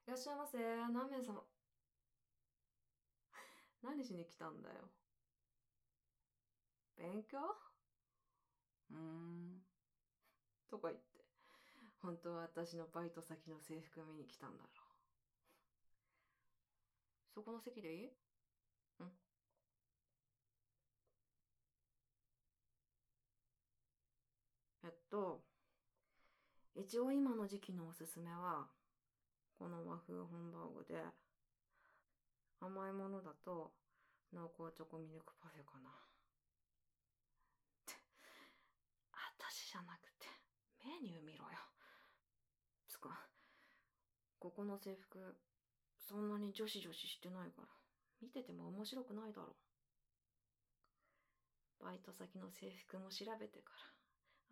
いらっしゃいませ。何名様。何しに来たんだよ。勉強とか言って。本当は私のバイト先の制服見に来たんだろう。そこの席でいい？うん。えっと、一応今の時期のおすすめは、この和風ハンバーグで、甘いものだと、濃厚チョコミルクパフェかな。私じゃなくて、メニュー見ろよ。つか、ここの制服、そんなに女子してないから、見てても面白くないだろ。バイト先の制服も調べてから、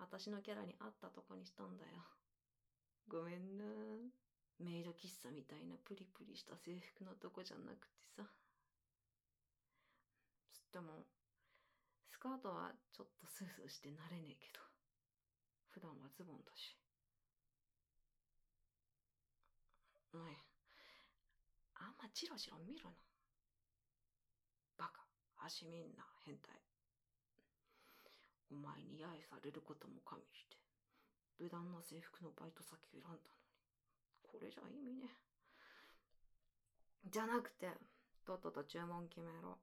私のキャラに合ったとこにしたんだよ。ごめんな。メイド喫茶みたいなプリプリした制服のとこじゃなくてさ。つっても、スカートはちょっとスースーして慣れねえけど、普段はズボンだし。おい、あんまチロチロ見るな。バカ、足みんな変態。お前に揶揄されることも加味して、無難な制服のバイト先選んだのに、これじゃ意味ね。じゃなくて、とっとと注文決めろ。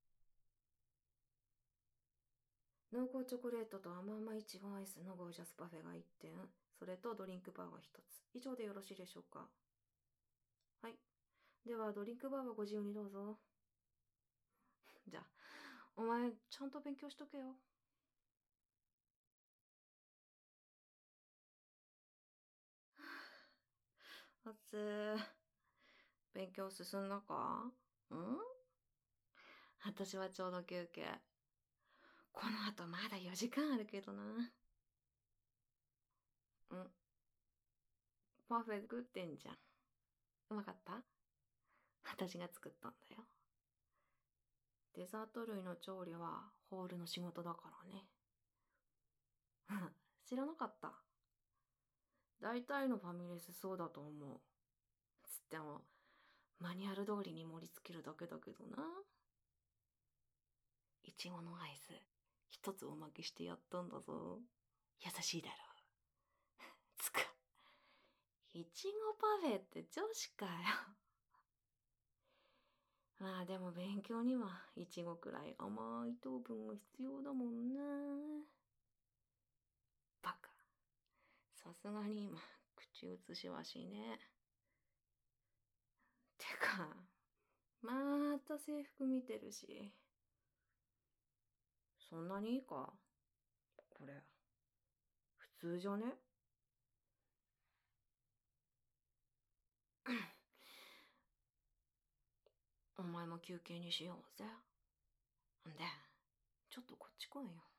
濃厚チョコレートと甘々いちごアイスのゴージャスパフェが1点、それとドリンクバーが1つ。以上でよろしいでしょうか？はい。では、ドリンクバーはご自由にどうぞ。じゃあ、お前、ちゃんと勉強しとけよ。あつ、勉強進んだか？私はちょうど休憩。この後まだ4時間あるけどな。パフェ食ってんじゃん。うまかった？私が作ったんだよ。デザート類の調理はホールの仕事だからね。知らなかった。大体のファミレスそうだと思う。つっても、マニュアル通りに盛り付けるだけだけどな。いちごのアイス、一つおまけしてやったんだぞ。優しいだろ。つか、いちごパフェって女子かよ。まあでも勉強にはいちごくらい甘い糖分が必要だもんな。バカ。さすがに今、口移しはしね。てか、また制服見てるし。そんなにいいか？これ、普通じゃね？お前も休憩にしようぜ。んで、ちょっとこっち来いよ。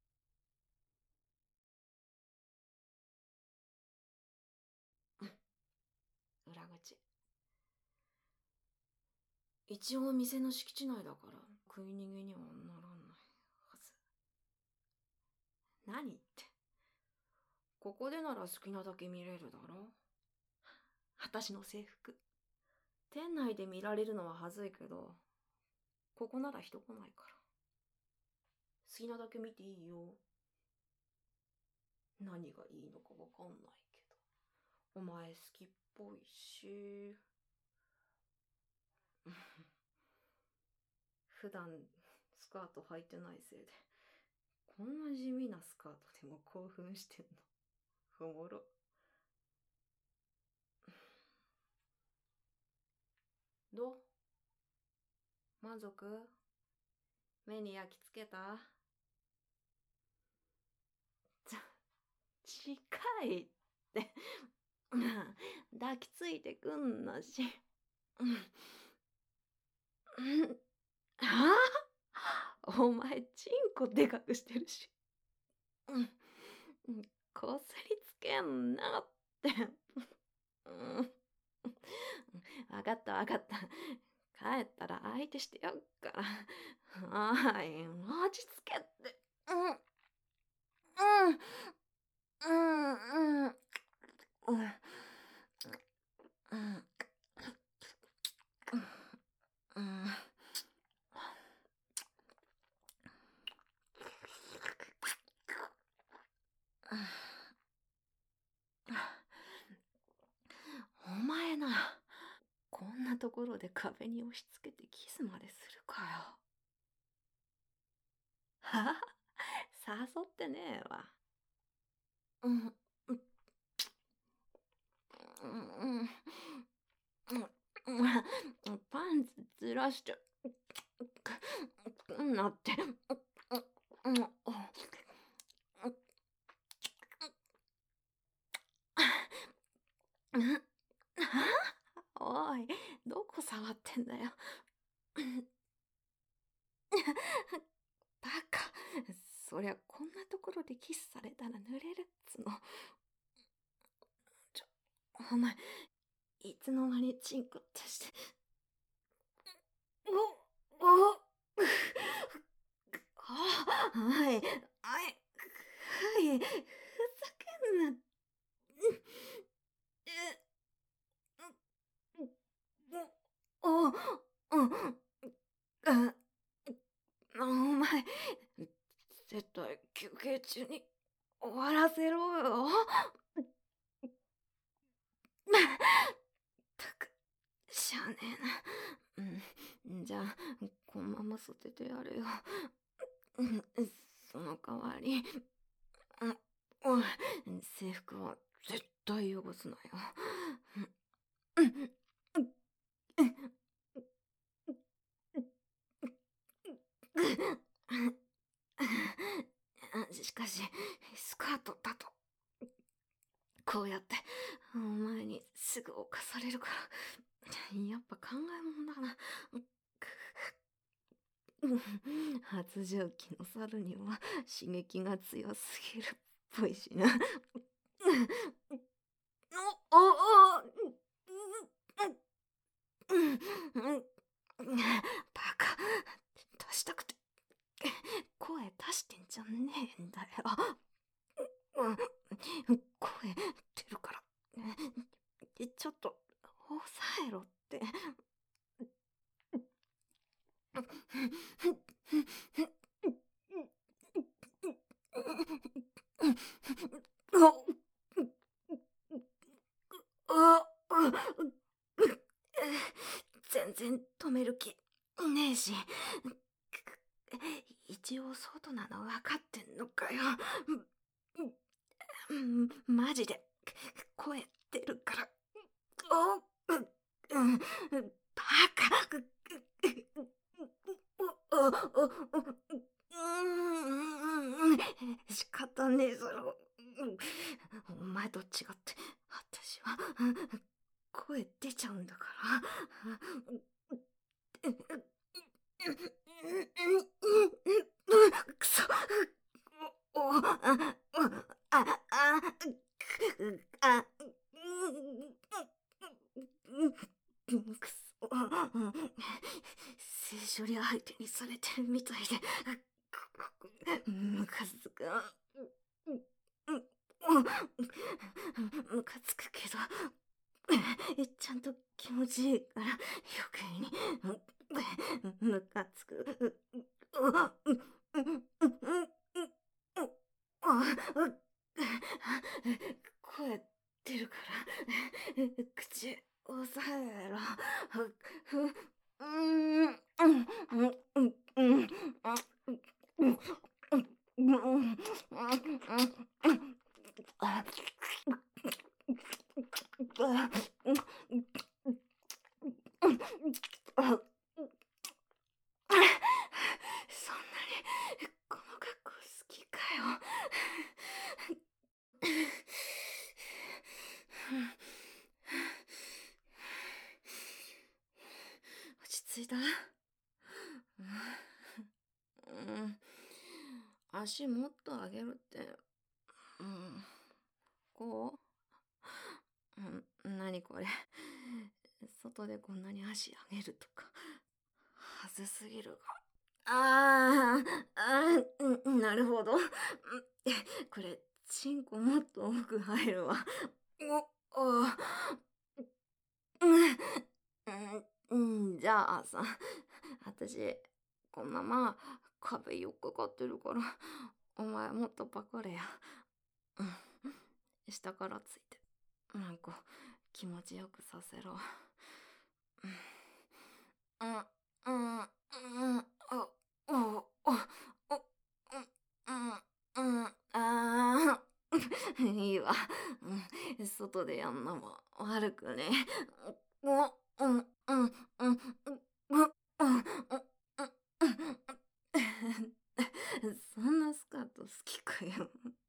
裏口。一応店の敷地内だから食い逃げにはならないはず。何って。ここでなら好きなだけ見れるだろ。私の制服。店内で見られるのは恥ずいけど、ここなら人来ないから。好きなだけ見ていいよ。何がいいのかわかんないけど。お前好きっぽいし。普段スカート履いてないせいで、こんな地味なスカートでも興奮してんの。おもろ。どう？満足？目に焼き付けた？近いって。抱きついてくんなし。はあ？お前チンコでかくしてるし。こすりつけんなって。わかったわかった。帰ったら相手してやっから。はい、落ち着けって。 なところで壁に押し付けてキスまでするかよ。はは誘ってねえわ。うん、うん、うん、パンツずらして、なって。うん、おい、どこ触ってんだよ。バカ。そりゃこんなところでキスされたら濡れるっつの。ちょ、お前、いつの間にチンコってして。お、お、はい、はい、はい、ふざけんな。え、お、あ、お前、絶対休憩中に終わらせろよ。ったく、しゃあねえな。じゃあ、このまま捨ててやるよ。うん、その代わり、おい、制服は絶対汚すなよ。しかし、スカートだと、こうやって、お前にすぐ犯されるから、やっぱ考えもんだな。発情期の猿には刺激が強すぎるっぽいしな。お、お、バカ。出したくて、声出してんじゃねえんだよ。声出るから。ちょっと、抑えろって。全然止める気ねえし。一応外なの分かってんのかよ。マジで声出るから。お、バカ。仕方ねえぞ。お前と違って私は声出ちゃうんだから。くそ。くそ。性処理相手にされてるみたいで、ムカつく。ムカつくけど、ちゃんと気持ちいいから余計にムカつく。声出るから口押さえろ。そんなにこの格好好きかよ。落ち着いた？足もっと上げるって、こう、何これ。外でこんなに足上げるとか、はずすぎるが。なるほど。これ、チンコもっと奥入るわ。じゃあさ、私、このまま壁よっかかってるから、お前もっとパクれや。下からついて、なんか気持ちよくさせろ。 うん、うん、うん、お、お、お、うん、うん、あーいいわ。外でやんのも悪くね。お、うん、うん、うん、うん、うん、そんなスカート好きかよ。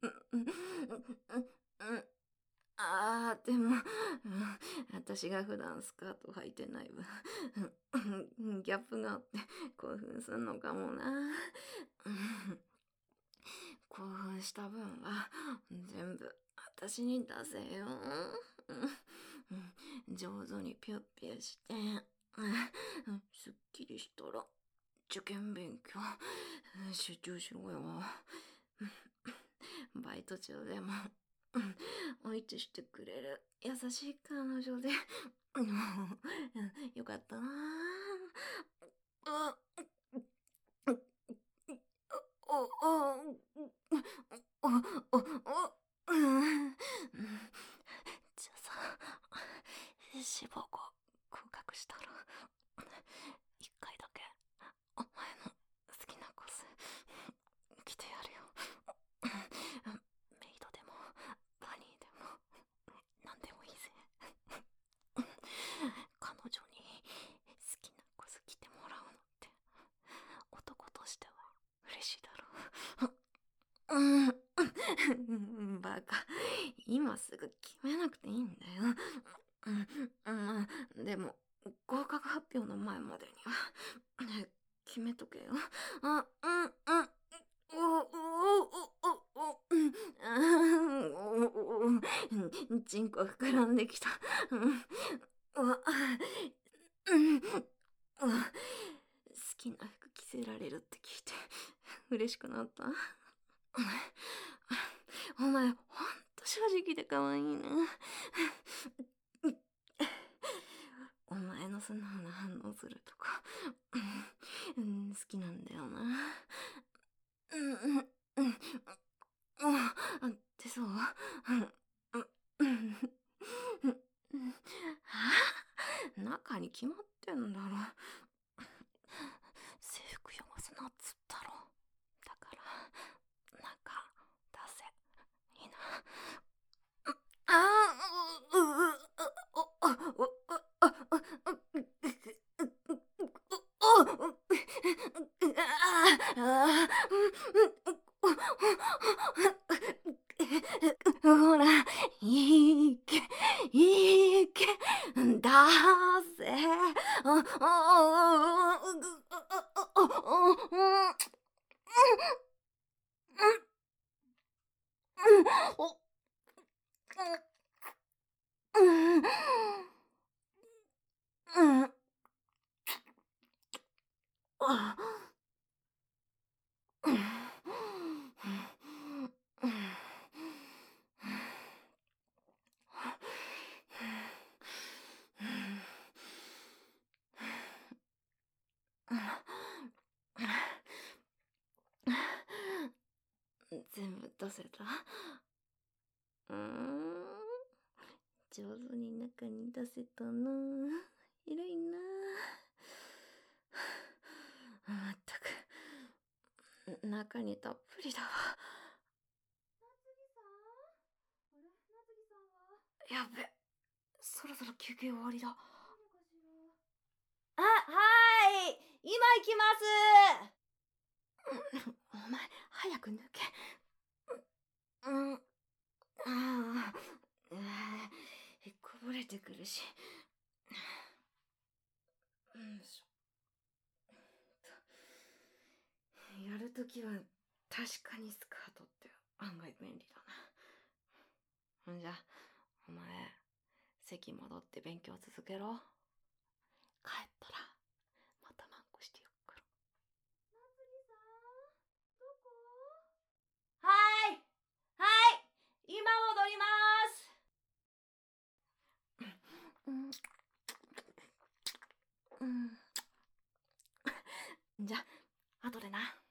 でも、私が普段スカート履いてない分、ギャップがあって興奮するのかもな。興奮した分は全部私に出せよ。上手にピュッピュして、すっきりしたら受験勉強集中しろよ。バイト中でもおいちしてくれる優しい彼女でよかったな。おおおおおじゃあさ、志望校合格したら一回だけお前の好きなコス着てやるよ。メイドでもバニーでも何でもいいぜ。彼女に好きなコス着てもらうのって男としては嬉しいだろう。バカ、今すぐ決めなくていいんだよ。でも合格発表の前までには決めとけよ。チンコ膨らんできた。好きな服着せられるって聞いて嬉しくなった。お前ほんと正直で可愛いね。お前の素直な反応するとか、好きなんだよな。ってそう。中に決まってんだろ。制服汚すなっつったろ。だから中出せ。いいな。ほら、いけ、いけ、だぜ。全部出せた？上手に中に出せたな。偉いな。まったく、中にたっぷりだわ。やべ、そろそろ休憩終わりだ。はーい、今行きます。お前、早く抜け。こぼれてくるし。やるときは確かにスカートって案外便利だな。ほんじゃ、お前、席戻って勉強続けろ。帰ったら、またマンコしてやっから。なつりさん、どこ？はーい、はい、今戻ります。じゃ、後でな。